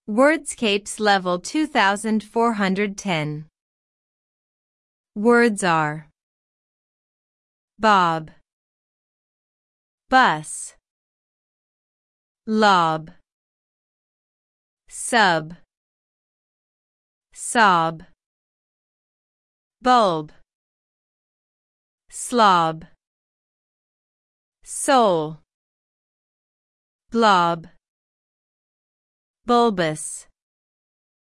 Wordscapes level 2410. Words are bob, bus, lob, sub, sob, bulb, slob, soul, blob, bulbous.